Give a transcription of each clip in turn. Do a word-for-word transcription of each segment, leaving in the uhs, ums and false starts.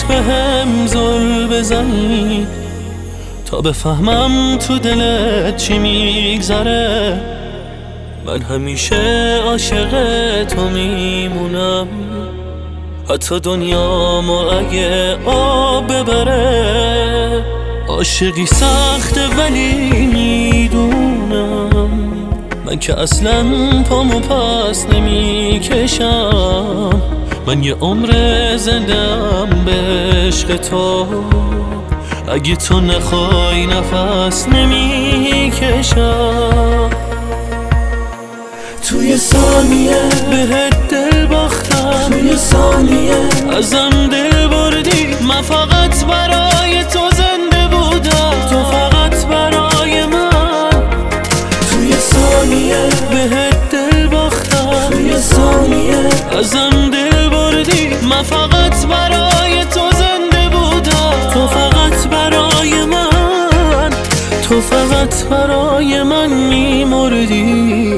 بهم زل بزنی تا بفهمم تو دلت چی میگذره. من همیشه عاشق تو میمونم، حتی دنیامو اگه آب ببره. عاشقی سخته ولی میدونم من که اصلا پامو پس نمیکشم. من یه عمر زندم به عشق تو، اگه تو نخوای نفس نمیکشم. توی ثانیه بهت دل باختم، توی ثانیه ازم دل بردی. من فقط برای تو زنده بودم، تو فقط برای من. توی ثانیه بهت دل باختم، توی ثانیه ازم دل بردی. من فقط برای تو زنده بودم، تو فقط برای من، تو فقط برای من میمردی.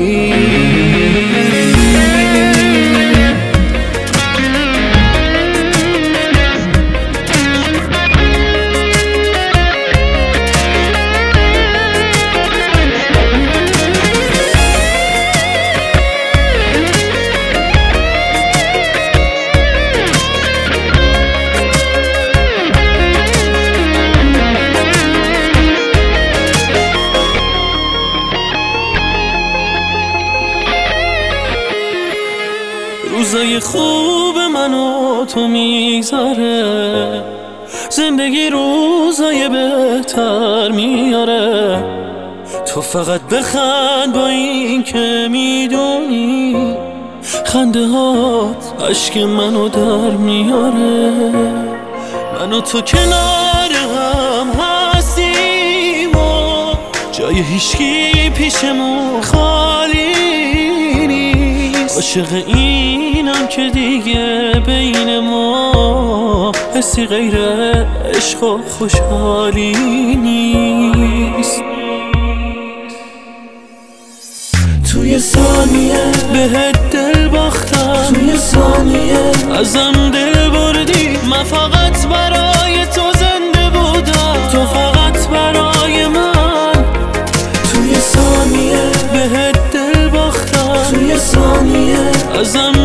روزای خوب منو تو میگذره، زندگی روزای بهتر میاره. تو فقط بخند با این که میدونی خنده هات عشق منو در میاره. من و تو کنار هم هستیم و جای هیچکی پیشمون خالی نیست. عاشق اینم که دیگه بین ما حسی غیر عشق و خوشحالی نیست. توی ثانیه بهت دل باختم، توی ثانیه ازم دل بردی. من فقط برای تو زنده بودم، تو فقط برای من. توی ثانیه بهت دل باختم، توی ثانیه ازم